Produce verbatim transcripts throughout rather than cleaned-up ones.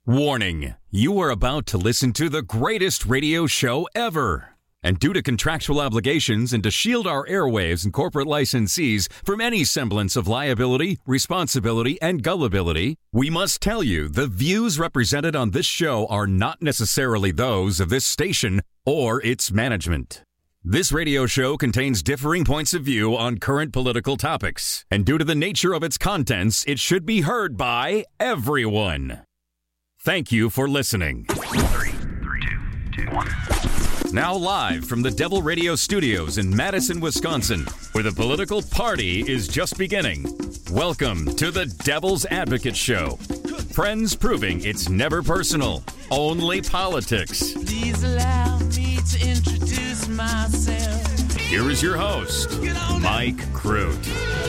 Warning, you are about to listen to the greatest radio show ever. And due to contractual obligations and to shield our airwaves and corporate licensees from any semblance of liability, responsibility, and gullibility, we must tell you the views represented on this show are not necessarily those of this station or its management. This radio show contains differing points of view on current political topics, and due to the nature of its contents, it should be heard by everyone. Thank you for listening. Three, three, two, two, one. Now live from the Devil Radio Studios in Madison, Wisconsin, where the political party is just beginning. Welcome to the Devil's Advocate Show. Friends proving it's never personal, only politics. Please allow me to introduce myself. Here is your host, Mike Crute.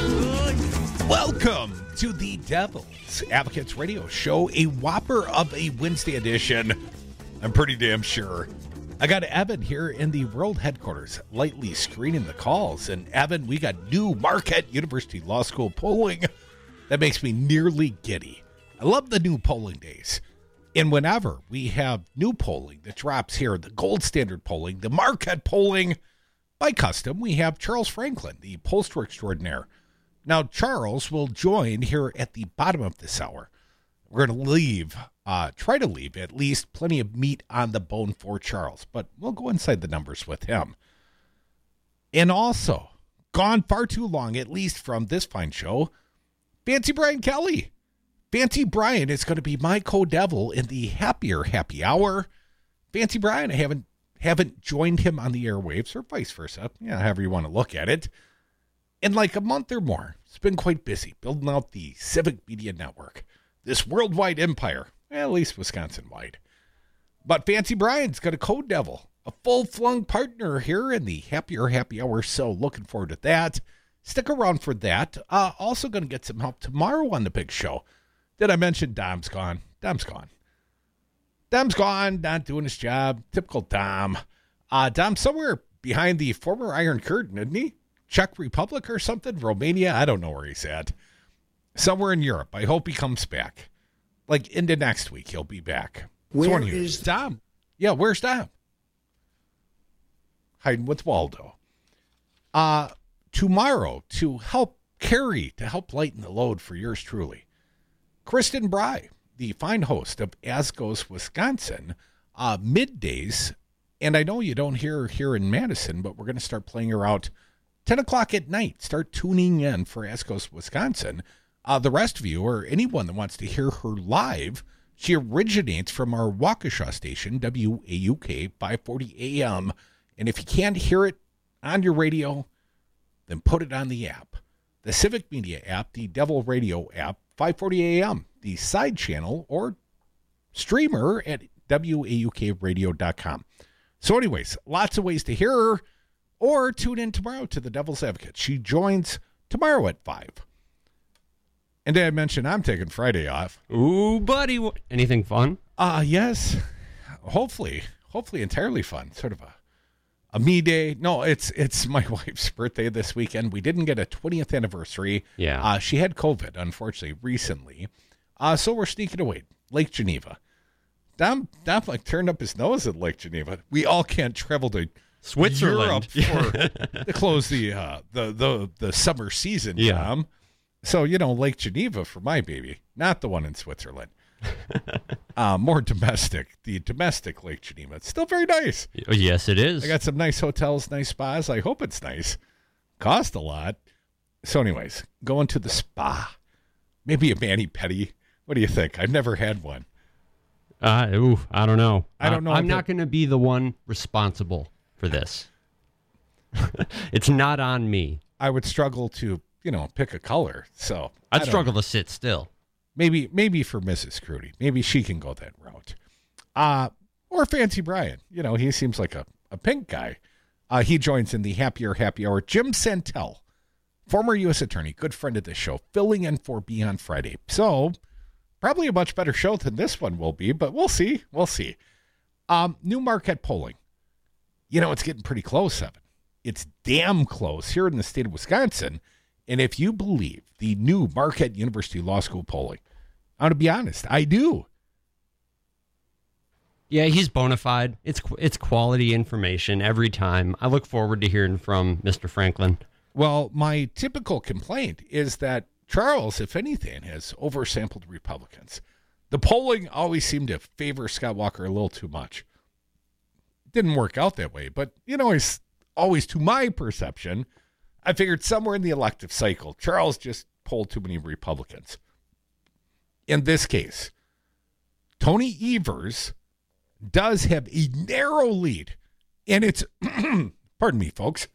Welcome to the Devil's Advocates Radio Show, a whopper of a Wednesday edition. I'm pretty damn sure. I got Evan here in the world headquarters, lightly screening the calls. And Evan, we got new Marquette University Law School polling. That makes me nearly giddy. I love the new polling days. And whenever we have new polling that drops here, the gold standard polling, the Marquette polling, by custom, we have Charles Franklin, the pollster extraordinaire. Now, Charles will join here at the bottom of this hour. We're going to leave, uh, try to leave at least plenty of meat on the bone for Charles, but we'll go inside the numbers with him. And also, gone far too long, at least from this fine show, Fancy Brian Kelly. Fancy Brian is going to be my co-devil in the happier happy hour. Fancy Brian, I haven't haven't joined him on the airwaves or vice versa, yeah, however you want to look at it, in like a month or more. It's been quite busy building out the Civic Media Network, this worldwide empire, at least Wisconsin-wide. But Fancy Brian's got a co-devil, a full-flung partner here in the happier happy hour, so looking forward to that. Stick around for that. Uh, also going to get some help tomorrow on the big show. Did I mention Dom's gone? Dom's gone. Dom's gone, not doing his job. Typical Dom. Uh, Dom's somewhere behind the former Iron Curtain, isn't he? Czech Republic or something? Romania? I don't know where he's at. Somewhere in Europe. I hope he comes back. Like into next week, he'll be back. Where is Dom? Yeah, where's Dom? Hiding with Waldo. Uh, tomorrow, to help carry, to help lighten the load for yours truly, Kristen Bry, the fine host of As Goes Wisconsin, uh, middays. And I know you don't hear her here in Madison, but we're going to start playing her out ten o'clock at night. Start tuning in for As Goes Wisconsin. Uh, the rest of you, or anyone that wants to hear her live, she originates from our Waukesha station, W A U K, five forty A M. And if you can't hear it on your radio, then put it on the app. The Civic Media app, the Devil Radio app, five forty A M, the side channel or streamer at W A U K radio dot com. So anyways, lots of ways to hear her, or tune in tomorrow to the Devil's Advocate. She joins tomorrow at five. And did I mention I'm taking Friday off? Ooh, buddy. Anything fun? Uh, yes. Hopefully. Hopefully entirely fun. Sort of a, a me day. No, it's it's my wife's birthday this weekend. We didn't get a twentieth anniversary. Yeah. Uh, she had COVID, unfortunately, recently. Uh, so we're sneaking away. Lake Geneva. Dom, Dom like turned up his nose at Lake Geneva. We all can't travel to Switzerland Europe for, to close the, uh, the, the, the summer season, yeah. Dom. So, you know, Lake Geneva for my baby, not the one in Switzerland. uh, more domestic, the domestic Lake Geneva. It's still very nice. Yes, it is. I got some nice hotels, nice spas. I hope it's nice. Cost a lot. So anyways, going to the spa. Maybe a mani-pedi. What do you think? I've never had one. Uh, ooh, I don't know. I don't know. Uh, I'm that... not going to be the one responsible for this. It's not on me. I would struggle to, you know, pick a color. So I'd struggle know. to sit still. Maybe, maybe for Missus Crudy. Maybe she can go that route. Uh, or Fancy Brian. You know, he seems like a, a pink guy. Uh, he joins in the happier happy hour. Jim Santel, former U S attorney, good friend of the show, filling in for B on Friday. So probably a much better show than this one will be, but we'll see. We'll see. Um, new Marquette polling. You know, it's getting pretty close, Evan. It's damn close here in the state of Wisconsin. And if you believe the new Marquette University Law School polling, I'm going to be honest, I do. Yeah, he's bona fide. It's it's quality information every time. I look forward to hearing from Mister Franklin. Well, my typical complaint is that Charles, if anything, has oversampled Republicans. The polling always seemed to favor Scott Walker a little too much. It didn't work out that way, but, you know, it's always, to my perception, I figured somewhere in the elective cycle, Charles just polled too many Republicans. In this case, Tony Evers does have a narrow lead, and it's, pardon me, folks,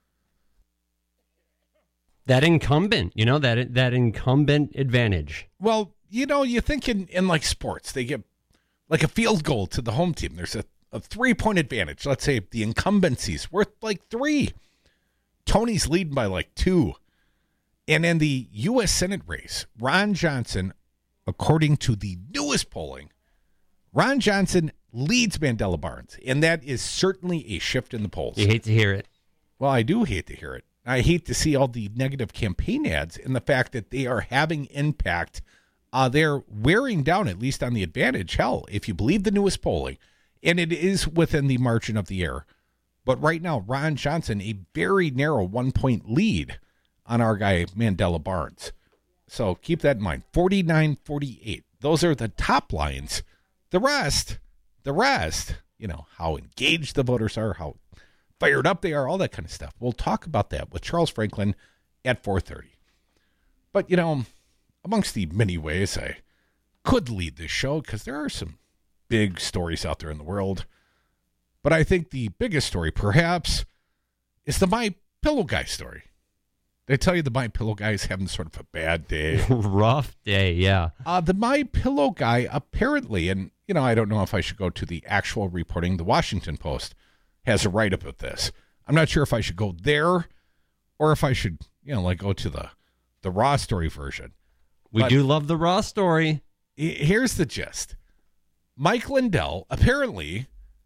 that incumbent, you know, that that incumbent advantage. Well, you know, you think in, in like sports, they get like a field goal to the home team. There's a, a three-point advantage. Let's say the incumbency's worth like three. Tony's leading by like two. And in the U S Senate race, Ron Johnson, according to the newest polling, Ron Johnson leads Mandela Barnes, and that is certainly a shift in the polls. You hate to hear it. Well, I do hate to hear it. I hate to see all the negative campaign ads and the fact that they are having impact. Uh, they're wearing down, at least on the advantage. Hell, if you believe the newest polling, and it is within the margin of the error. But right now, Ron Johnson, a very narrow one-point lead on our guy, Mandela Barnes. So keep that in mind. forty-nine forty-eight. Those are the top lines. The rest, the rest, you know, how engaged the voters are, how fired up they are, all that kind of stuff. We'll talk about that with Charles Franklin at four thirty. But, you know, amongst the many ways I could lead this show, because there are some big stories out there in the world, but I think the biggest story, perhaps, is the My Pillow Guy story. Did I tell you the My Pillow Guy is having sort of a bad day? Rough day, yeah. Uh, the My Pillow Guy apparently, and, you know, I don't know if I should go to the actual reporting, the Washington Post has a write-up of this. I'm not sure if I should go there or if I should, you know, like go to the, the raw story version. We But do love the raw story. Here's the gist. Mike Lindell apparently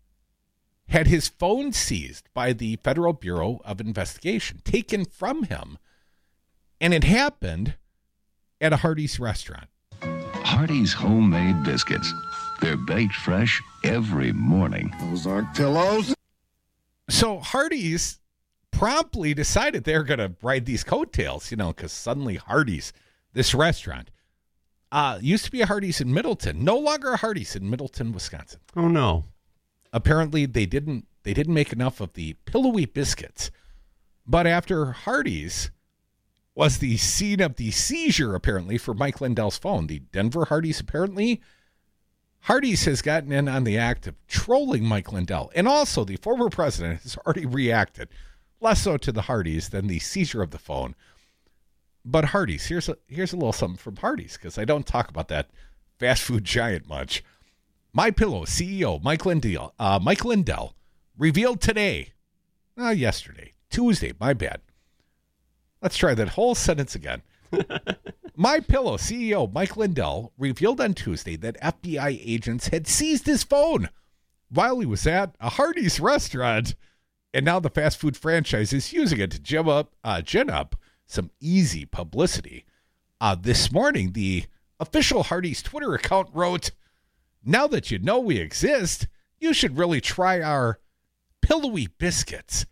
had his phone seized by the Federal Bureau of Investigation, taken from him, and it happened at a Hardee's restaurant. Hardee's homemade biscuits. They're baked fresh every morning. Those aren't pillows. So Hardee's promptly decided they're going to ride these coattails, you know, because suddenly Hardee's, this restaurant, uh, used to be a Hardee's in Middleton, no longer a Hardee's in Middleton, Wisconsin. Oh, no. Apparently they didn't they didn't make enough of the pillowy biscuits. But after Hardee's was the scene of the seizure, apparently, for Mike Lindell's phone, the Denver Hardee's, apparently, Hardee's has gotten in on the act of trolling Mike Lindell. And also, the former president has already reacted, less so to the Hardee's than the seizure of the phone. But Hardee's, here's a, here's a little something from Hardee's, because I don't talk about that fast food giant much. My Pillow C E O Mike Lindell, uh, Mike Lindell revealed today, uh, yesterday, Tuesday, my bad. Let's try that whole sentence again. My Pillow C E O Mike Lindell revealed on Tuesday that F B I agents had seized his phone while he was at a Hardee's restaurant, and now the fast food franchise is using it to gin up, uh, gin up some easy publicity. Uh, this morning, the official Hardee's Twitter account wrote, "Now that you know we exist, you should really try our pillowy biscuits."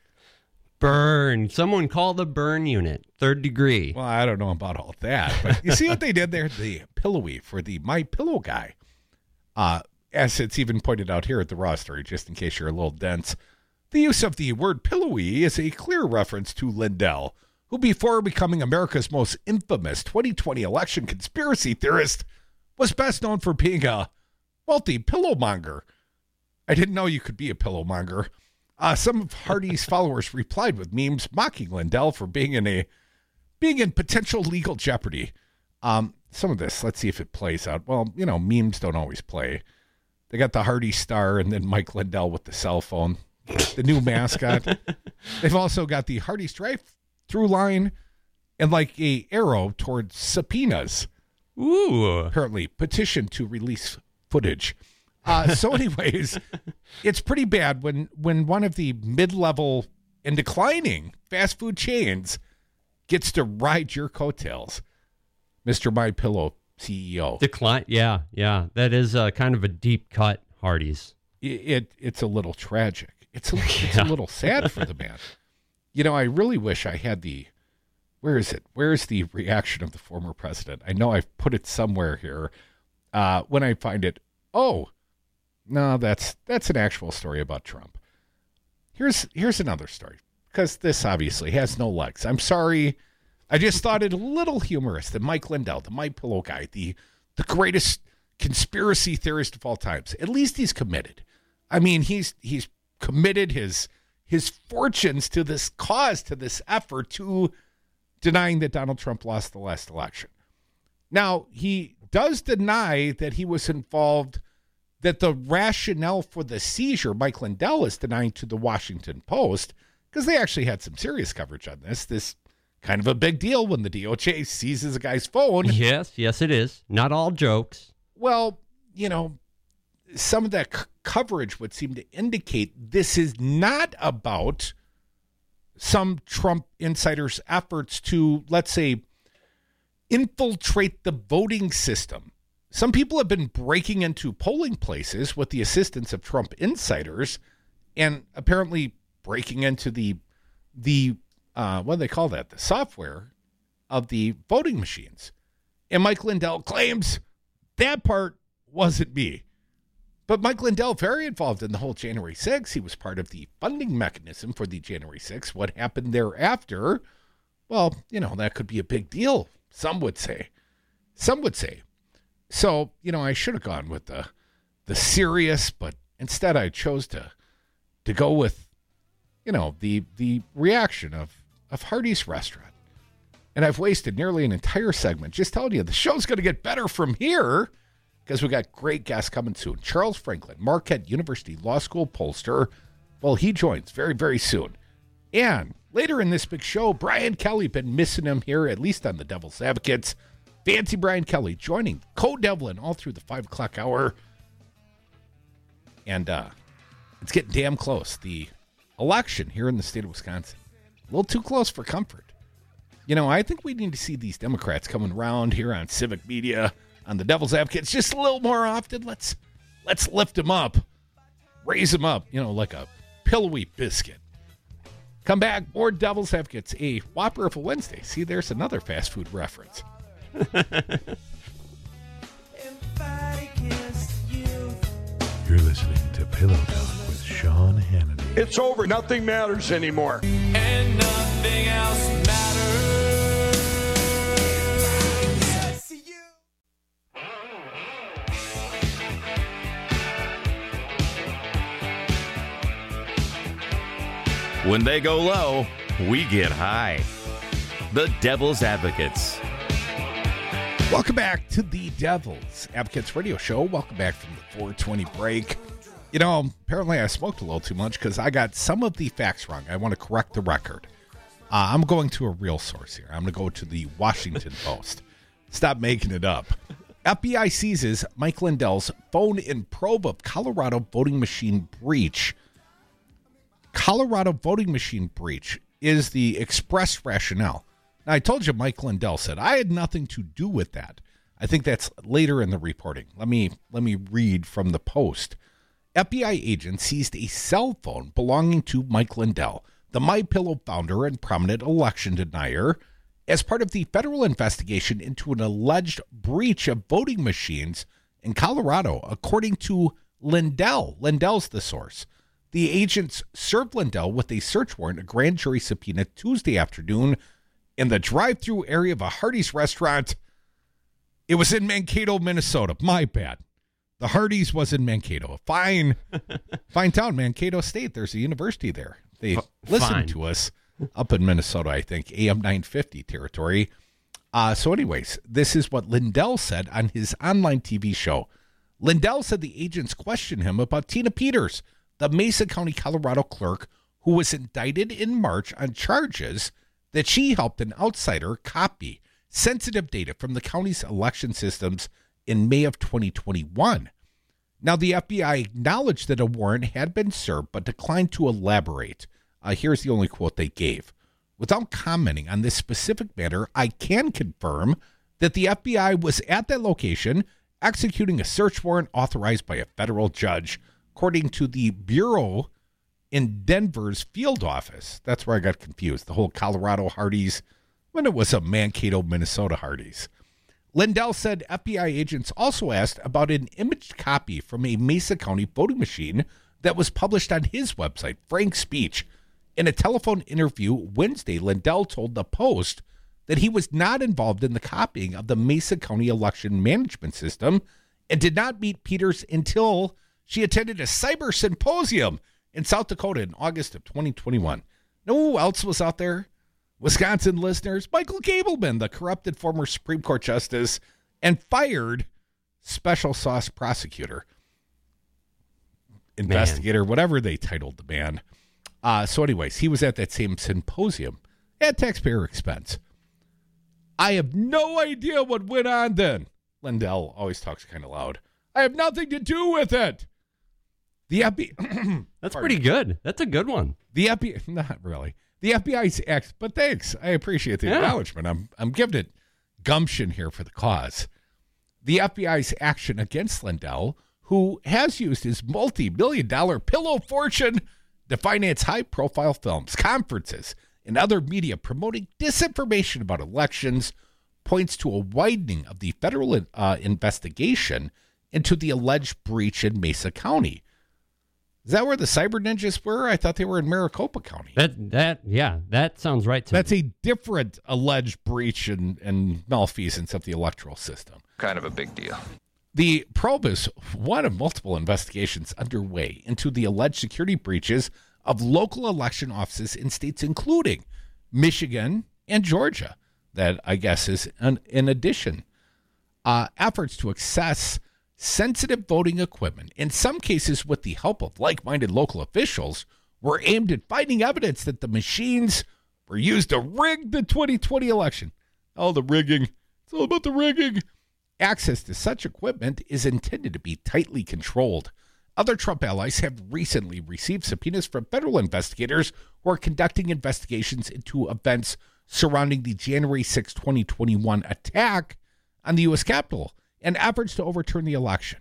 Burn. Someone call the burn unit. Third degree. Well, I don't know about all that, but you see what they did there? The pillowy for the My Pillow Guy. Uh, as it's even pointed out here at the raw story, just in case you're a little dense, the use of the word pillowy is a clear reference to Lindell, who before becoming America's most infamous twenty twenty election conspiracy theorist was best known for being a wealthy pillow monger. I didn't know you could be a pillow monger. Uh, some of Hardee's followers replied with memes mocking Lindell for being in a being in potential legal jeopardy. Um, some of this, let's see if it plays out. Well, you know, memes don't always play. They got the Hardee's star and then Mike Lindell with the cell phone, the new mascot. They've also got the Hardee's drive-through line and like a arrow towards subpoenas. Ooh. Apparently, petition to release footage. Uh, so anyways, it's pretty bad when, when one of the mid-level and declining fast food chains gets to ride your coattails. Mister My Pillow C E O. Decline. Yeah, yeah. That is uh, kind of a deep cut, Hardee's. it, it it's a little tragic. It's a, it's Yeah. a little sad for the man. You know, I really wish I had the, where is it? Where is the reaction of the former president? I know I've put it somewhere here. Uh, when I find it, oh, no, that's that's an actual story about Trump. Here's here's another story, because this obviously has no legs. I'm sorry. I just thought it a little humorous that Mike Lindell, the My Pillow guy, the the greatest conspiracy theorist of all times, at least he's committed. I mean, he's he's committed his his fortunes to this cause, to this effort, to denying that Donald Trump lost the last election. Now, he does deny that he was involved, that the rationale for the seizure, Mike Lindell is denying to the Washington Post, because they actually had some serious coverage on this. This kind of a big deal when the D O J seizes a guy's phone. Yes, yes, it is. Not all jokes. Well, you know, some of that c- coverage would seem to indicate this is not about some Trump insiders' efforts to, let's say, infiltrate the voting system. Some people have been breaking into polling places with the assistance of Trump insiders and apparently breaking into the, the uh, what do they call that? The software of the voting machines. And Mike Lindell claims that part wasn't me. But Mike Lindell, very involved in the whole January sixth. He was part of the funding mechanism for the January sixth. What happened thereafter, well, you know, that could be a big deal, some would say. Some would say. So, you know, I should have gone with the the serious, but instead I chose to to go with, you know, the the reaction of, of Hardee's Restaurant. And I've wasted nearly an entire segment just telling you the show's going to get better from here, because we got great guests coming soon. Charles Franklin, Marquette University Law School pollster. Well, he joins very, very soon. And later in this big show, Brian Kelly, been missing him here, at least on the Devil's Advocates. Fancy Brian Kelly joining Code Devlin all through the five o'clock hour. And uh, it's getting damn close. The election here in the state of Wisconsin. A little too close for comfort. You know, I think we need to see these Democrats coming around here on civic media, on the Devil's Advocates, just a little more often. Let's let's lift them up, raise them up, you know, like a pillowy biscuit. Come back, more Devil's Advocates, a Whopper of a Wednesday. See, there's another fast food reference. You're listening to Pillow Talk with Sean Hannity. It's over. Nothing matters anymore. And nothing else matters. When they go low, we get high. The Devil's Advocates. Welcome back to the Devil's Advocates radio show. Welcome back from the four twenty break. You know, apparently I smoked a little too much because I got some of the facts wrong. I want to correct the record. Uh, I'm going to a real source here. I'm going to go to the Washington Post. Stop making it up. F B I seizes Mike Lindell's phone in probe of Colorado voting machine breach. Colorado voting machine breach is the express rationale. Now, I told you Mike Lindell said, I had nothing to do with that. I think that's later in the reporting. Let me let me read from the Post. F B I agents seized a cell phone belonging to Mike Lindell, the MyPillow founder and prominent election denier, as part of the federal investigation into an alleged breach of voting machines in Colorado, according to Lindell. Lindell's the source. The agents served Lindell with a search warrant, a grand jury subpoena, Tuesday afternoon in the drive-thru area of a Hardee's restaurant. It was in Mankato, Minnesota. My bad. The Hardee's was in Mankato. Fine, fine town, Mankato State. There's a university there. They F- listen fine. to us up in Minnesota, I think, A M nine fifty territory. Uh, so anyways, this is what Lindell said on his online T V show. Lindell said the agents questioned him about Tina Peters, the Mesa County, Colorado clerk who was indicted in March on charges that she helped an outsider copy sensitive data from the county's election systems in May of twenty twenty-one. Now, the F B I acknowledged that a warrant had been served, but declined to elaborate. Uh, here's the only quote they gave. Without commenting on this specific matter, I can confirm that the F B I was at that location executing a search warrant authorized by a federal judge. according to the Bureau in Denver's field office. That's where I got confused. The whole Colorado Hardee's, when it was a Mankato, Minnesota Hardee's. Lindell said F B I agents also asked about an imaged copy from a Mesa County voting machine that was published on his website, Frank's Speech. In a telephone interview Wednesday, Lindell told the Post that he was not involved in the copying of the Mesa County election management system and did not meet Peters until she attended a cyber symposium in South Dakota in August of twenty twenty-one. Know who else was out there? Wisconsin listeners, Michael Gableman, the corrupted former Supreme Court justice and fired special sauce prosecutor, investigator, man. Whatever they titled the man. Uh, so anyways, he was at that same symposium at taxpayer expense. I have no idea what went on then. Lindell always talks kind of loud. I have nothing to do with it. The F B I... That's pretty good. That's a good one. The F B I... Not really. The F B I's act, but thanks. I appreciate the yeah. acknowledgement. I'm I'm giving it gumption here for the cause. The F B I's action against Lindell, who has used his multi-million dollar pillow fortune to finance high-profile films, conferences, and other media promoting disinformation about elections, points to a widening of the federal uh, investigation into the alleged breach in Mesa County. Is that where the cyber ninjas were? I thought they were in Maricopa County. That that yeah, that sounds right to That's me. a different alleged breach and, and malfeasance of the electoral system. Kind of a big deal. The probe is one of multiple investigations underway into the alleged security breaches of local election offices in states including Michigan and Georgia. That, I guess, is an, in addition. Uh, efforts to access sensitive voting equipment, in some cases with the help of like-minded local officials, were aimed at finding evidence that the machines were used to rig the twenty twenty election. Oh, the rigging. It's all about the rigging. Access to such equipment is intended to be tightly controlled. Other Trump allies have recently received subpoenas from federal investigators who are conducting investigations into events surrounding the January sixth, twenty twenty-one attack on the U S Capitol and efforts to overturn the election.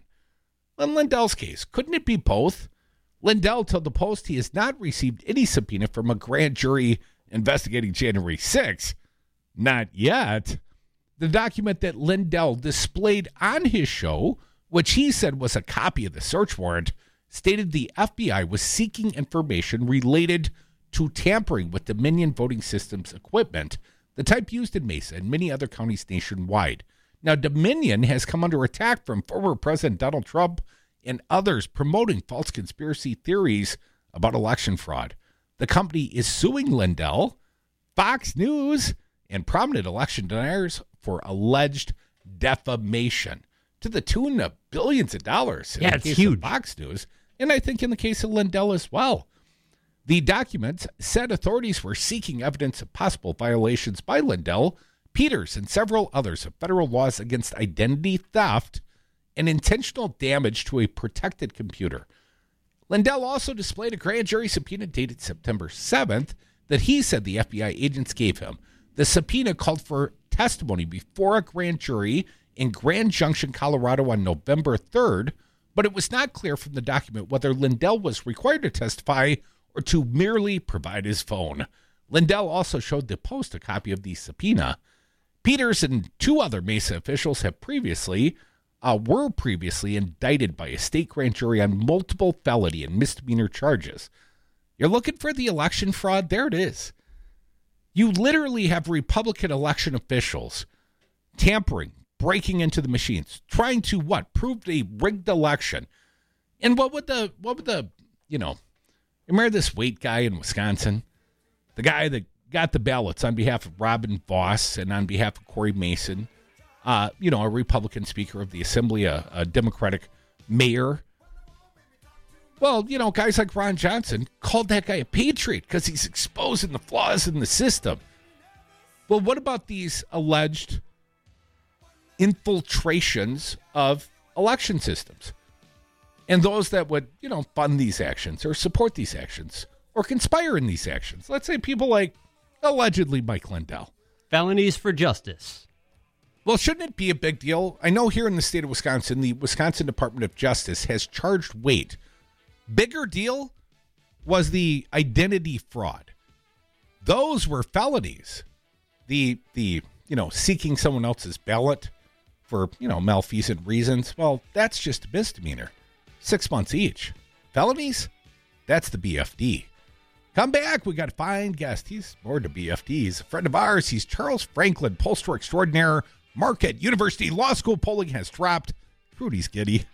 In Lindell's case, couldn't it be both? Lindell told the Post he has not received any subpoena from a grand jury investigating January sixth. Not yet. The document that Lindell displayed on his show, which he said was a copy of the search warrant, stated the F B I was seeking information related to tampering with Dominion voting systems equipment, the type used in Mesa and many other counties nationwide. Now, Dominion has come under attack from former President Donald Trump and others promoting false conspiracy theories about election fraud. The company is suing Lindell, Fox News, and prominent election deniers for alleged defamation to the tune of billions of dollars in yeah, the it's case huge. of Fox News, and I think in the case of Lindell as well. The documents said authorities were seeking evidence of possible violations by Lindell, Peters, and several others of federal laws against identity theft and intentional damage to a protected computer. Lindell also displayed a grand jury subpoena dated September seventh that he said the F B I agents gave him. The subpoena called for testimony before a grand jury in Grand Junction, Colorado on November third, but it was not clear from the document whether Lindell was required to testify or to merely provide his phone. Lindell also showed the Post a copy of the subpoena. Peters and two other Mesa officials have previously, uh, were previously indicted by a state grand jury on multiple felony and misdemeanor charges. You're looking for the election fraud? There it is. You literally have Republican election officials tampering, breaking into the machines, trying to what? Prove a rigged election. And what would the, what would the, you know, remember this Waite guy in Wisconsin? The guy that got the ballots on behalf of Robin Voss and on behalf of Corey Mason, uh, you know, a Republican Speaker of the Assembly, a, a Democratic mayor. Well, you know, guys like Ron Johnson called that guy a patriot because he's exposing the flaws in the system. Well, what about these alleged infiltrations of election systems? And those that would, you know, fund these actions or support these actions or conspire in these actions. Let's say people like, allegedly, Mike Lindell. Felonies for justice. Well, shouldn't it be a big deal? I know here in the state of Wisconsin, the Wisconsin Department of Justice has charged Waite Bigger deal was the identity fraud. Those were felonies. The, the you know, seeking someone else's ballot for, you know, malfeasant reasons, well, that's just a misdemeanor. Six months each. Felonies? That's the B F D. Come back. We got a fine guest. He's more than a B F D. He's a friend of ours. He's Charles Franklin, pollster extraordinaire. Marquette University Law School polling has dropped. Rudy's giddy.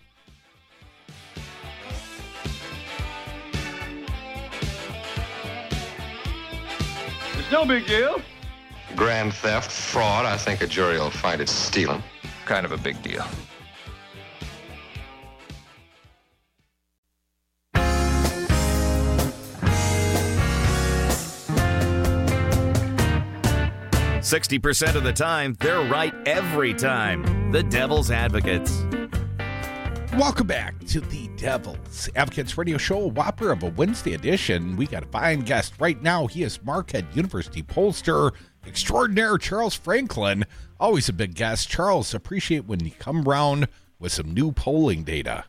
It's no big deal. Grand theft, fraud, I think a jury will find it stealing. Kind of a big deal. sixty percent of the time, they're right every time. The Devil's Advocates. Welcome back to the Devil's Advocates Radio Show, a whopper of a Wednesday edition. We got a fine guest right now. He is Marquette University pollster extraordinaire Charles Franklin. Always a big guest. Charles, appreciate when you come around with some new polling data.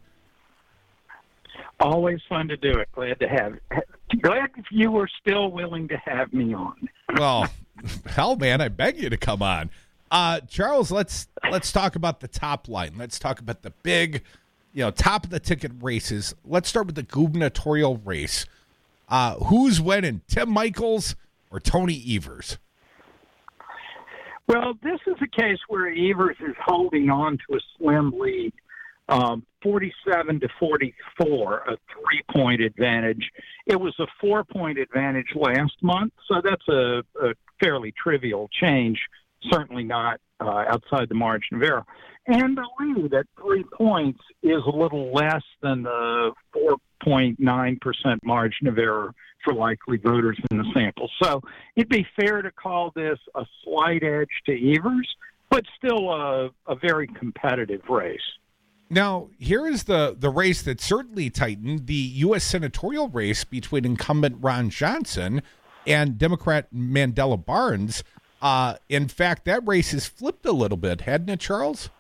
Always fun to do it. Glad to have Glad you were still willing to have me on. Well, hell, man, I beg you to come on. Uh, Charles, let's let's talk about the top line. Let's talk about the big, you know, top of the ticket races. Let's start with the gubernatorial race. Uh, who's winning, Tim Michels or Tony Evers? Well, this is a case where Evers is holding on to a slim lead, um, forty-seven to forty-four, a three-point advantage. It was a four-point advantage last month, so that's a, a fairly trivial change, certainly not uh, outside the margin of error. And the lead at three points is a little less than the four point nine percent margin of error for likely voters in the sample. So it'd be fair to call this a slight edge to Evers, but still a, a very competitive race. Now, here is the, the race that certainly tightened, the U S senatorial race between incumbent Ron Johnson and Democrat Mandela Barnes. Uh, in fact, that race has flipped a little bit, hadn't it, Charles?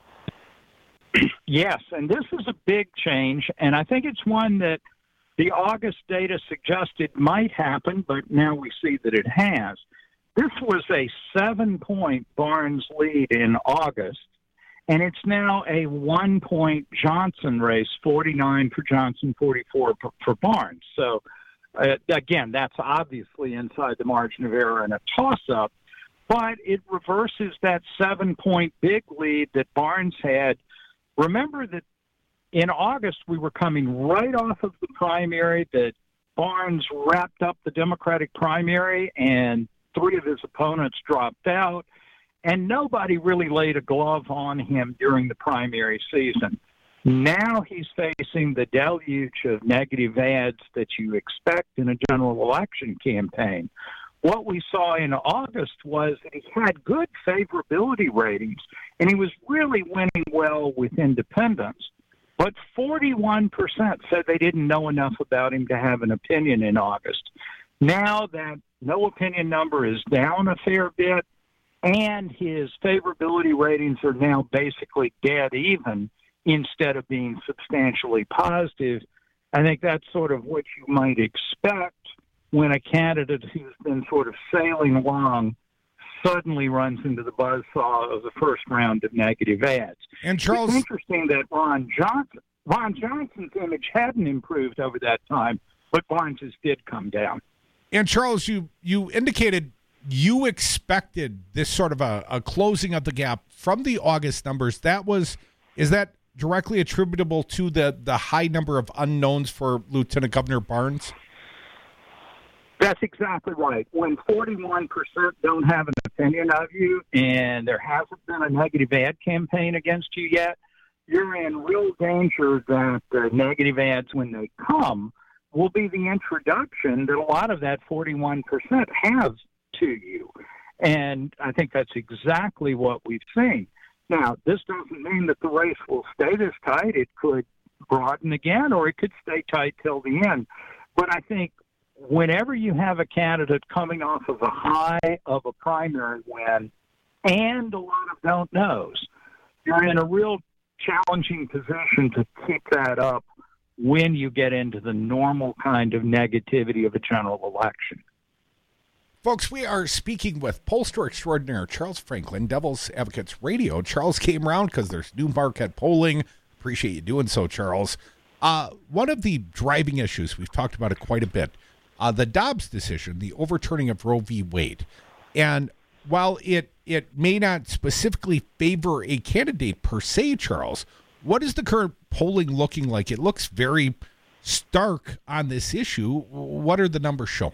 Yes, and this is a big change, and I think it's one that the August data suggested might happen, but now we see that it has. This was a seven-point Barnes lead in August, and it's now a one-point Johnson race, forty-nine for Johnson, forty-four for, for Barnes. So, uh, again, that's obviously inside the margin of error and a toss-up, but it reverses that seven-point big lead that Barnes had. Remember that in August, we were coming right off of the primary that Barnes wrapped up the Democratic primary, and three of his opponents dropped out, and nobody really laid a glove on him during the primary season. Now he's facing the deluge of negative ads that you expect in a general election campaign. What we saw in August was that he had good favorability ratings, and he was really winning well with independents. But forty-one percent said they didn't know enough about him to have an opinion in August. Now that no opinion number is down a fair bit, and his favorability ratings are now basically dead even instead of being substantially positive, I think that's sort of what you might expect when a candidate who's been sort of sailing along suddenly runs into the buzzsaw of the first round of negative ads. And Charles, it's interesting that Ron Johnson, Ron Johnson's image hadn't improved over that time, but Barnes's did come down. And Charles, you you indicated you expected this sort of a, a closing of the gap from the August numbers. That was is that directly attributable to the the high number of unknowns for Lieutenant Governor Barnes? That's exactly right. When forty-one percent don't have an opinion of you and there hasn't been a negative ad campaign against you yet, you're in real danger that the negative ads, when they come, will be the introduction that a lot of that forty-one percent have to you. And I think that's exactly what we've seen. Now, this doesn't mean that the race will stay this tight. It could broaden again, or it could stay tight till the end. But I think whenever you have a candidate coming off of a high of a primary win and a lot of don't knows, you're in a real challenging position to keep that up when you get into the normal kind of negativity of a general election. Folks, we are speaking with pollster extraordinaire Charles Franklin, Devil's Advocates Radio. Charles came around because there's new Marquette polling. Appreciate you doing so, Charles. Uh, one of the driving issues, we've talked about it quite a bit, uh, the Dobbs decision, the overturning of Roe v. Wade. And while it, it may not specifically favor a candidate per se, Charles, what is the current polling looking like? It looks very stark on this issue. What are the numbers showing?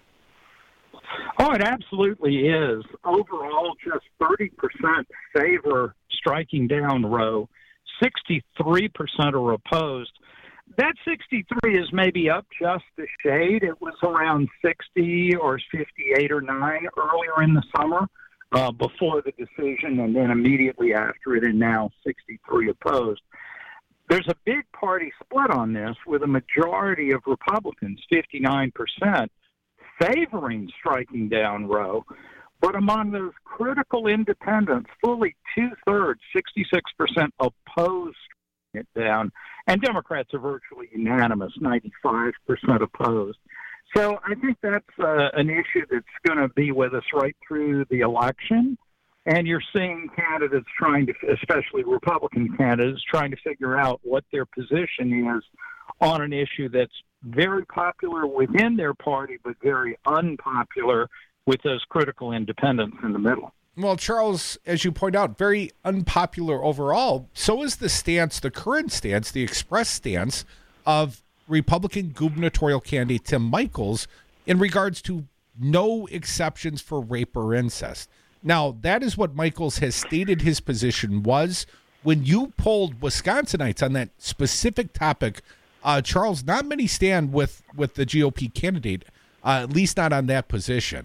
Oh, it absolutely is. Overall, just thirty percent favor striking down Roe. sixty-three percent are opposed. That sixty-three is maybe up just a shade. It was around sixty or fifty-eight or nine earlier in the summer uh, before the decision, and then immediately after it, and now sixty-three opposed. There's a big party split on this, with a majority of Republicans, fifty-nine percent, favoring striking down Roe. But among those critical independents, fully two-thirds, sixty-six percent, oppose striking it down. And Democrats are virtually unanimous, ninety-five percent opposed. So I think that's uh, an issue that's going to be with us right through the election. And you're seeing candidates trying to, especially Republican candidates, trying to figure out what their position is on an issue that's very popular within their party, but very unpopular with those critical independents in the middle. Well, Charles, as you point out, very unpopular overall. So is the stance, the current stance, the express stance of Republican gubernatorial candidate Tim Michels in regards to no exceptions for rape or incest. Now, that is what Michels has stated his position was. When you polled Wisconsinites on that specific topic, uh, Charles, not many stand with, with the G O P candidate, uh, at least not on that position.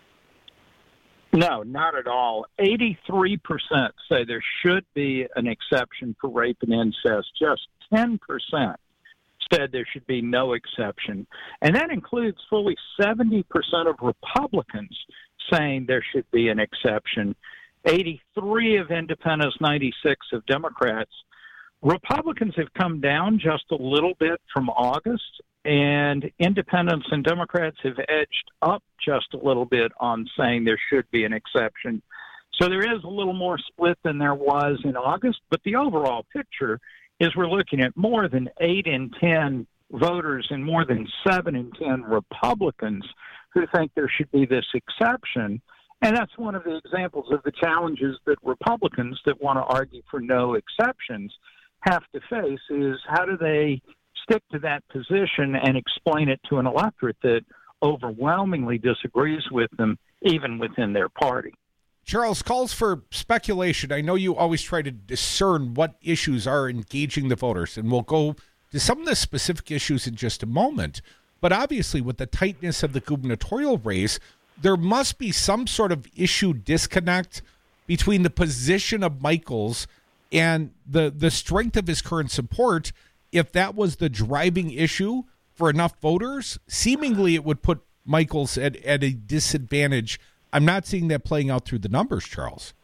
No, not at all. eighty-three percent say there should be an exception for rape and incest. Just ten percent said there should be no exception. And that includes fully seventy percent of Republicans saying there should be an exception. eighty-three of independents, ninety-six of Democrats. Republicans have come down just a little bit from August, and independents and Democrats have edged up just a little bit on saying there should be an exception. So there is a little more split than there was in August, but the overall picture is we're looking at more than eight in ten voters and more than seven in ten Republicans who think there should be this exception. And that's one of the examples of the challenges that Republicans that want to argue for no exceptions have to face is how do they stick to that position and explain it to an electorate that overwhelmingly disagrees with them, even within their party. Charles, calls for speculation. I know you always try to discern what issues are engaging the voters, and we'll go to some of the specific issues in just a moment. But obviously, with the tightness of the gubernatorial race, there must be some sort of issue disconnect between the position of Michels and the, the strength of his current support. If that was the driving issue for enough voters, seemingly it would put Michels at, at a disadvantage. I'm not seeing that playing out through the numbers, Charles.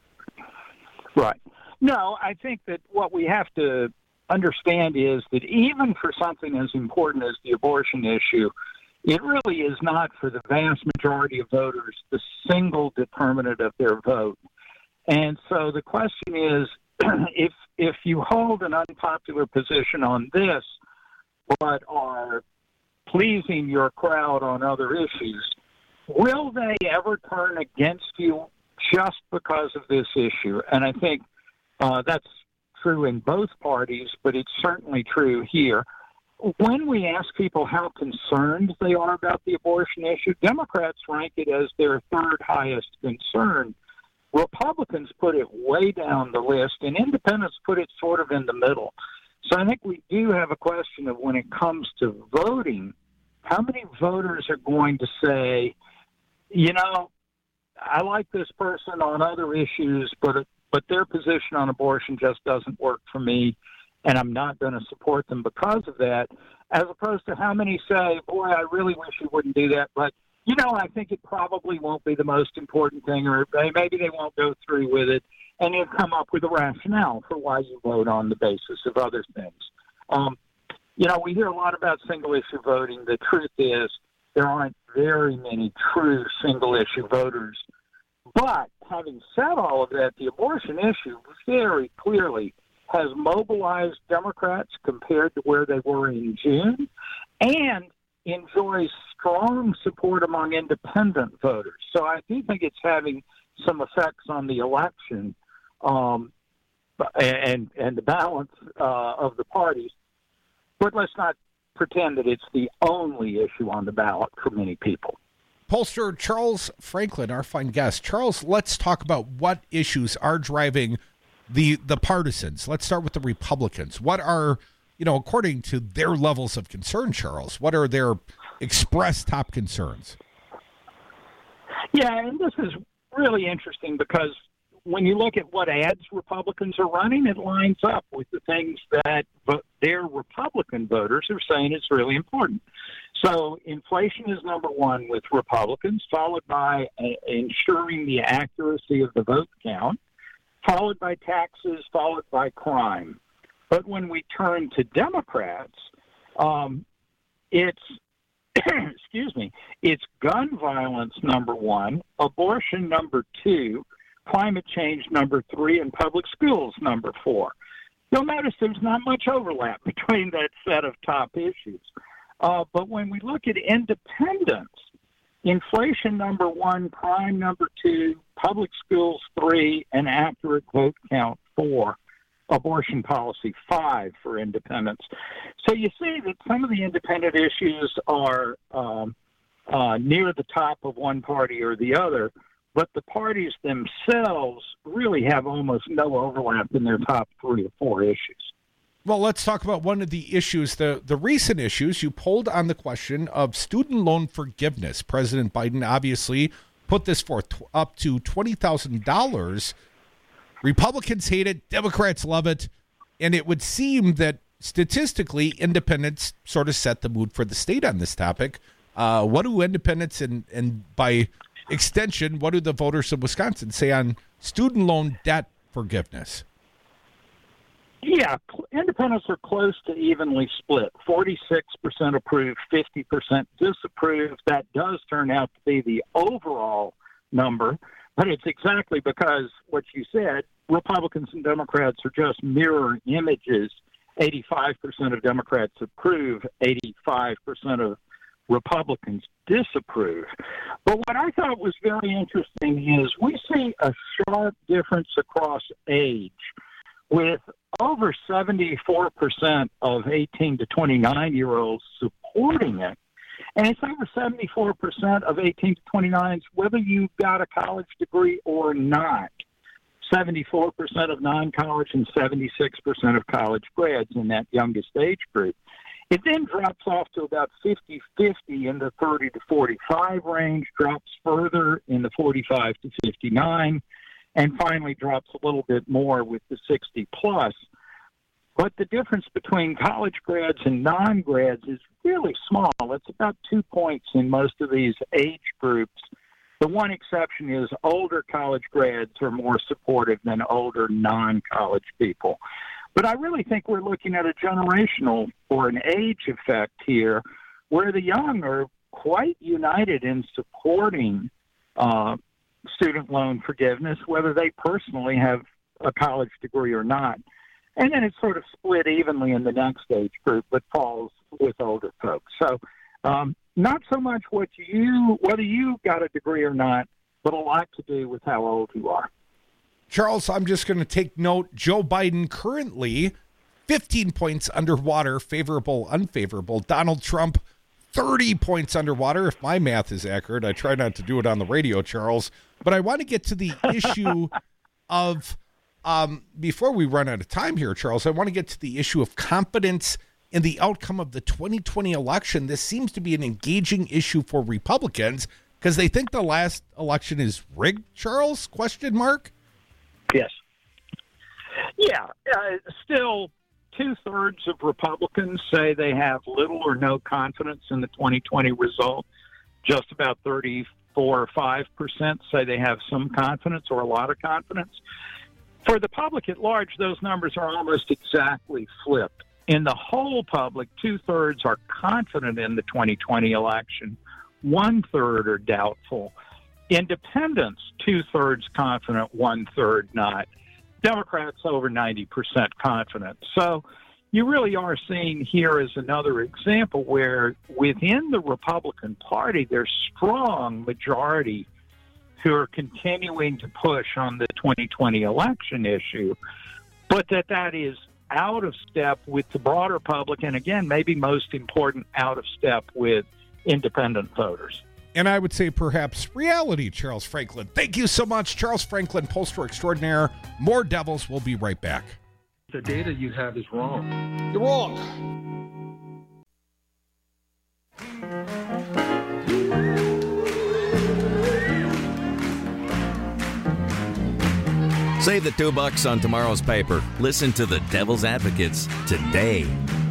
Right. No, I think that what we have to understand is that even for something as important as the abortion issue, it really is not for the vast majority of voters the single determinant of their vote. And so the question is, if if you hold an unpopular position on this, but are pleasing your crowd on other issues, will they ever turn against you just because of this issue? And I think uh, that's true in both parties, but it's certainly true here. When we ask people how concerned they are about the abortion issue, Democrats rank it as their third highest concern. Republicans put it way down the list, and independents put it sort of in the middle. So I think we do have a question of when it comes to voting, how many voters are going to say, you know, I like this person on other issues, but but their position on abortion just doesn't work for me, and I'm not going to support them because of that, as opposed to how many say, boy, I really wish you wouldn't do that, but you know, I think it probably won't be the most important thing, or maybe they won't go through with it, and you come up with a rationale for why you vote on the basis of other things. Um, you know, we hear a lot about single-issue voting. The truth is there aren't very many true single-issue voters. But having said all of that, the abortion issue very clearly has mobilized Democrats compared to where they were in June and enjoys strong support among independent voters. So I do think it's having some effects on the election um, and, and the balance uh, of the parties. But let's not pretend that it's the only issue on the ballot for many people. Pollster Charles Franklin, our fine guest. Charles, let's talk about what issues are driving the the partisans. Let's start with the Republicans. What are, you know, according to their levels of concern, Charles, what are their expressed top concerns? Yeah, and this is really interesting because when you look at what ads Republicans are running, it lines up with the things that their Republican voters are saying is really important. So inflation is number one with Republicans, followed by uh, ensuring the accuracy of the vote count, followed by taxes, followed by crime. But when we turn to Democrats, um, it's, excuse me, it's gun violence number one, abortion number two, climate change number three, and public schools number four. You'll notice there's not much overlap between that set of top issues. Uh, but when we look at independents, inflation number one, crime number two, public schools three, and accurate vote count four, abortion policy five for independents. So you see that some of the independent issues are um, uh, near the top of one party or the other, but the parties themselves really have almost no overlap in their top three or four issues. Well, let's talk about one of the issues, the, the recent issues. You polled on the question of student loan forgiveness. President Biden obviously put this forth t- up to twenty thousand dollars. Republicans hate it. Democrats love it. And it would seem that statistically, independents sort of set the mood for the state on this topic. Uh, what do independents and, and by extension, what do the voters of Wisconsin say on student loan debt forgiveness? Yeah, independents are close to evenly split. forty-six percent approve, fifty percent disapprove. That does turn out to be the overall number, but it's exactly because what you said, Republicans and Democrats are just mirror images. eighty-five percent of Democrats approve, eighty-five percent of Republicans disapprove. But what I thought was very interesting is we see a sharp difference across age, with over seventy-four percent of eighteen to twenty-nine-year-olds supporting it. And it's over seventy-four percent of eighteen to twenty-nines, whether you've got a college degree or not. seventy-four percent of non-college and seventy-six percent of college grads in that youngest age group. It then drops off to about fifty-fifty in the thirty to forty-five range, drops further in the forty-five to fifty-nine, and finally drops a little bit more with the sixty plus. But the difference between college grads and non-grads is really small. It's about two points in most of these age groups. The one exception is older college grads are more supportive than older non-college people. But I really think we're looking at a generational or an age effect here where the young are quite united in supporting uh, student loan forgiveness, whether they personally have a college degree or not. And then it's sort of split evenly in the next age group, but falls with older folks. So um, not so much what you, whether you got a degree or not, but a lot to do with how old you are. Charles, I'm just going to take note. Joe Biden currently fifteen points underwater, favorable, unfavorable. Donald Trump, thirty points underwater, if my math is accurate. I try not to do it on the radio, Charles. But I want to get to the issue of, um, before we run out of time here, Charles, I want to get to the issue of confidence in the outcome of the twenty twenty election. This seems to be an engaging issue for Republicans because they think the last election is rigged, Charles? Question mark? Yes. Yeah. Uh, still, two-thirds of Republicans say they have little or no confidence in the twenty twenty result. Just about thirty-four or five percent say they have some confidence or a lot of confidence. For the public at large, those numbers are almost exactly flipped. In the whole public, two-thirds are confident in the twenty twenty election. One-third are doubtful. Independents, two-thirds confident, one-third not. Democrats, over ninety percent confident. So you really are seeing here as another example where within the Republican Party, there's strong majority who are continuing to push on the twenty twenty election issue, but that that is out of step with the broader public, and again, maybe most important, out of step with independent voters. And I would say perhaps reality, Charles Franklin. Thank you so much, Charles Franklin, pollster extraordinaire. More Devils. We'll be right back. The data you have is wrong. You're wrong. Save the two bucks on tomorrow's paper. Listen to the Devil's Advocates today.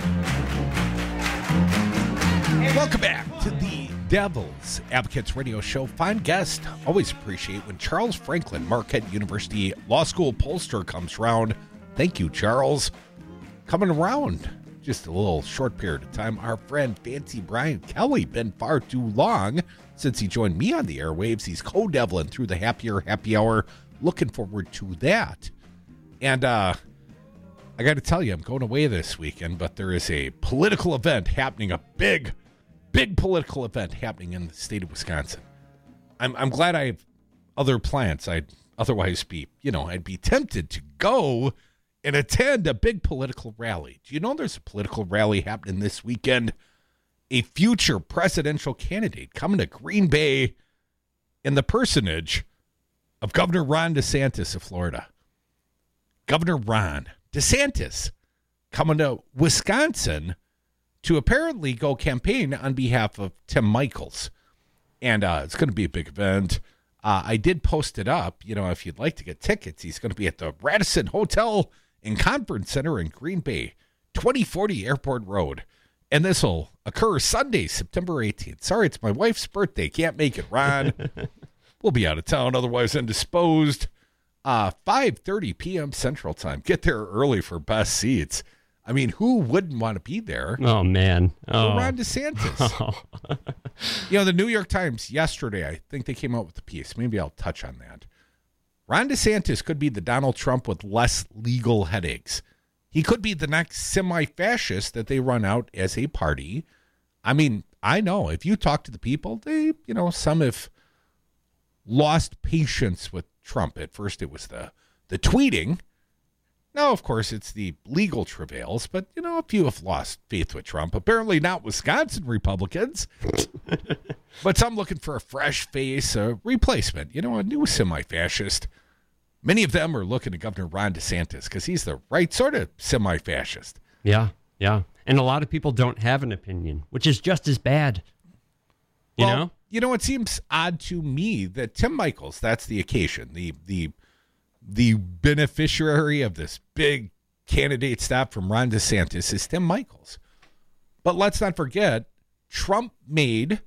Welcome back to the Devil's Advocates Radio Show. Fine guest. Always appreciate when Charles Franklin, Marquette University Law School pollster, comes around. Thank you, Charles. Coming around just a little short period of time. Our friend Fancy Brian Kelly, been far too long since he joined me on the airwaves. He's co-deviling through the Happier Happy Hour. Looking forward to that. And uh, I got to tell you, I'm going away this weekend, but there is a political event happening, a big, big political event happening in the state of Wisconsin. I'm I'm glad I have other plans. I'd otherwise be, you know, I'd be tempted to go and attend a big political rally. Do you know there's a political rally happening this weekend? A future presidential candidate coming to Green Bay in the personage of Governor Ron DeSantis of Florida. Governor Ron DeSantis coming to Wisconsin to apparently go campaign on behalf of Tim Michels. And uh, it's going to be a big event. Uh, I did post it up. You know, if you'd like to get tickets, he's going to be at the Radisson Hotel and Conference Center in Green Bay, twenty forty Airport Road. And this will occur Sunday, September eighteenth. Sorry, it's my wife's birthday. Can't make it, Ron. We'll be out of town, otherwise indisposed. Uh, five thirty p.m. Central Time. Get there early for best seats. I mean, who wouldn't want to be there? Oh, man. Oh. For Ron DeSantis. Oh. You know, the New York Times yesterday, I think they came out with a piece. Maybe I'll touch on that. Ron DeSantis could be the Donald Trump with less legal headaches. He could be the next semi-fascist that they run out as a party. I mean, I know. If you talk to the people, they, you know, some have lost patience with Trump. At first it was the, the tweeting. Now, of course, it's the legal travails, but, you know, a few have lost faith with Trump. Apparently not Wisconsin Republicans. But some looking for a fresh face, a replacement, you know, a new semi-fascist. Many of them are looking at Governor Ron DeSantis because he's the right sort of semi-fascist. Yeah, yeah. And a lot of people don't have an opinion, which is just as bad. You well, know? You know, it seems odd to me that Tim Michels, that's the occasion, the the the beneficiary of this big candidate stop from Ron DeSantis is Tim Michels. But let's not forget, Trump made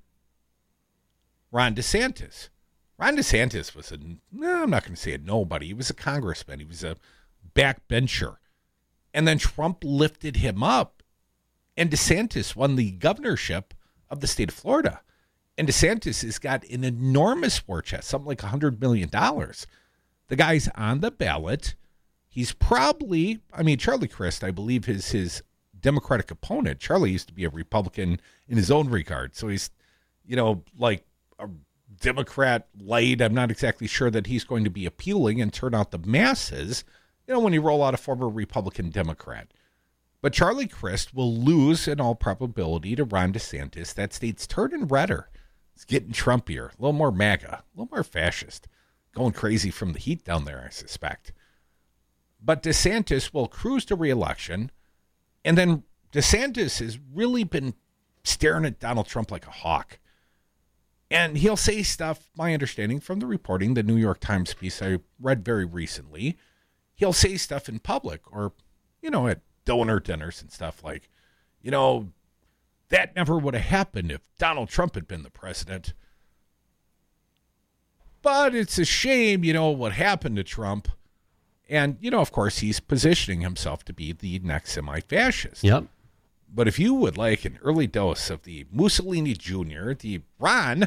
Ron DeSantis. Ron DeSantis was a, no, I'm not going to say a nobody. He was a congressman. He was a backbencher. And then Trump lifted him up, and DeSantis won the governorship of the state of Florida. And DeSantis has got an enormous war chest, something like one hundred million dollars. The guy's on the ballot. He's probably, I mean, Charlie Crist, I believe, is his Democratic opponent. Charlie used to be a Republican in his own regard. So he's, you know, like a Democrat light. I'm not exactly sure that he's going to be appealing and turn out the masses, you know, when you roll out a former Republican Democrat. But Charlie Crist will lose in all probability to Ron DeSantis. That state's turning redder. It's getting Trumpier, a little more MAGA, a little more fascist. Going crazy from the heat down there, I suspect. But DeSantis will cruise to re-election. And then DeSantis has really been staring at Donald Trump like a hawk. And he'll say stuff, my understanding from the reporting, the New York Times piece I read very recently, he'll say stuff in public or, you know, at donor dinners and stuff like, you know, that never would have happened if Donald Trump had been the president. But it's a shame, you know, what happened to Trump. And, you know, of course, he's positioning himself to be the next semi-fascist. Yep. But if you would like an early dose of the Mussolini Junior, the Ron,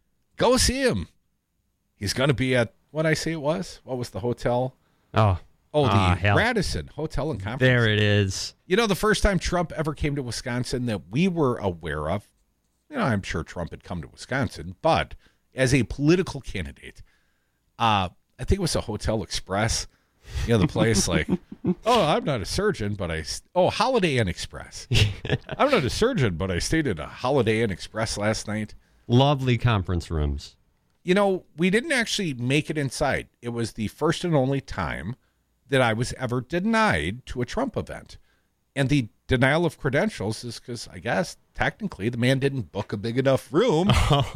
go see him. He's going to be at, what I say it was? What was the hotel? Oh, Oh, the uh, hell. Radisson Hotel and Conference. There it is. You know, the first time Trump ever came to Wisconsin that we were aware of, you know, I'm sure Trump had come to Wisconsin, but as a political candidate, uh, I think it was a Hotel Express. You know, the place like, oh, I'm not a surgeon, but I, oh, Holiday Inn Express. I'm not a surgeon, but I stayed at a Holiday Inn Express last night. Lovely conference rooms. You know, we didn't actually make it inside. It was the first and only time that I was ever denied to a Trump event. And the denial of credentials is because, I guess, technically the man didn't book a big enough room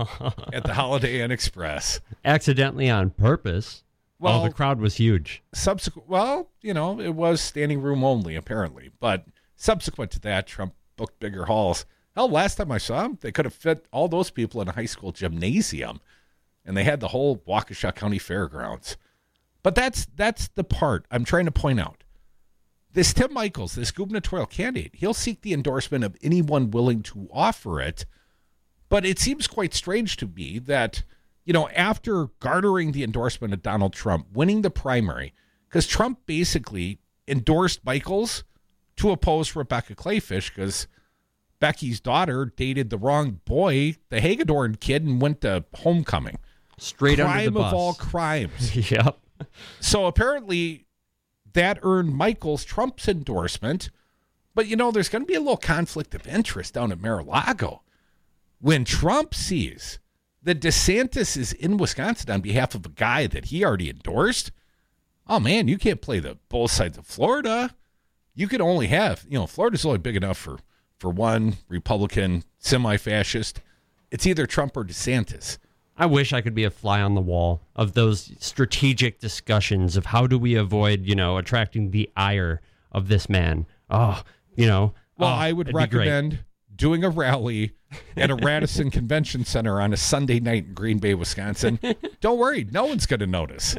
at the Holiday Inn Express. Accidentally on purpose. Well, oh, the crowd was huge. Subsequent, well, you know, it was standing room only, apparently. But subsequent to that, Trump booked bigger halls. Hell, last time I saw him, they could have fit all those people in a high school gymnasium. And they had the whole Waukesha County Fairgrounds. But that's that's the part I'm trying to point out. This Tim Michels, this gubernatorial candidate, he'll seek the endorsement of anyone willing to offer it. But it seems quite strange to me that, you know, after garnering the endorsement of Donald Trump, winning the primary, because Trump basically endorsed Michels to oppose Rebecca Clayfish because Becky's daughter dated the wrong boy, the Hagedorn kid, and went to homecoming. Straight Crime under the bus. of all crimes. Yep. So apparently that earned Michels Trump's endorsement. But, you know, there's going to be a little conflict of interest down at Mar-a-Lago. When Trump sees that DeSantis is in Wisconsin on behalf of a guy that he already endorsed, oh, man, you can't play the both sides of Florida. You could only have, you know, Florida's only big enough for, for one Republican semi-fascist. It's either Trump or DeSantis. I wish I could be a fly on the wall of those strategic discussions of how do we avoid, you know, attracting the ire of this man. Oh, you know. Well, oh, I would recommend doing a rally at a Radisson Convention Center on a Sunday night in Green Bay, Wisconsin. Don't worry, no one's going to notice.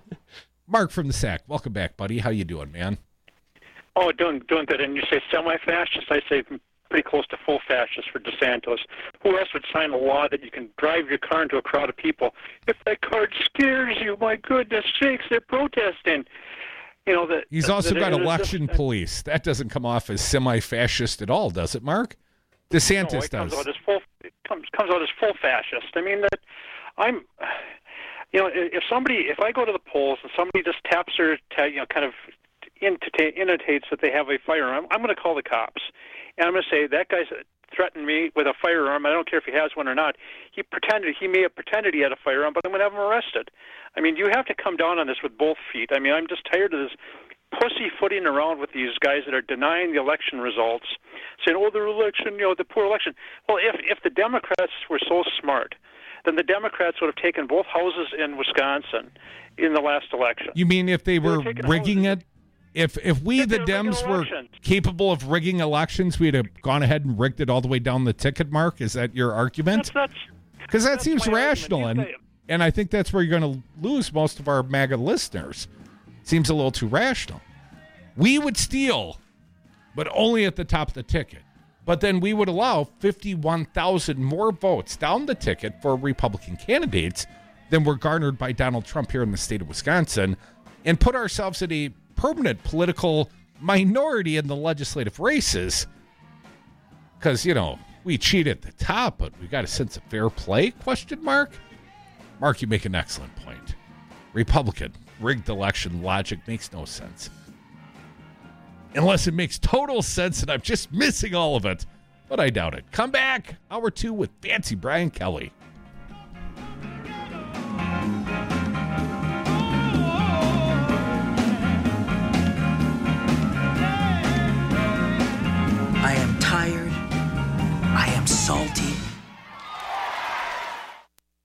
Mark from the Sack, welcome back, buddy. How you doing, man? Oh, doing doing good. And you say semi-fascist? I say pretty close to full fascist for DeSantis. Who else would sign a law that you can drive your car into a crowd of people? If that car scares you, my goodness sakes, they're protesting. You know that. He's also that, got that, election that, police. That doesn't come off as semi-fascist at all, does it, Mark? DeSantis no, does. it comes out as full. It comes comes out as full fascist. I mean that. I'm. You know, if somebody, if I go to the polls and somebody just taps their, you know, kind of indicates that they have a firearm, I'm going to call the cops. And I'm going to say, that guy's threatened me with a firearm. I don't care if he has one or not. He pretended, he may have pretended he had a firearm, but I'm going to have him arrested. I mean, you have to come down on this with both feet. I mean, I'm just tired of this pussyfooting around with these guys that are denying the election results, saying, oh, the election, you know, the poor election. Well, if, if the Democrats were so smart, then the Democrats would have taken both houses in Wisconsin in the last election. You mean if they, they were rigging it? If if we, if the Dems, were capable of rigging elections, we'd have gone ahead and rigged it all the way down the ticket, Mark? Is that your argument? Because that seems rational, and, and I think that's where you're going to lose most of our MAGA listeners. Seems a little too rational. We would steal, but only at the top of the ticket. But then we would allow fifty-one thousand more votes down the ticket for Republican candidates than were garnered by Donald Trump here in the state of Wisconsin, and put ourselves in a permanent political minority in the legislative races. Because, you know, we cheat at the top, but we got a sense of fair play, question mark? Mark, you make an excellent point. Republican rigged election logic makes no sense. Unless it makes total sense and I'm just missing all of it. But I doubt it. Come back. Hour two with Fancy Brian Kelly.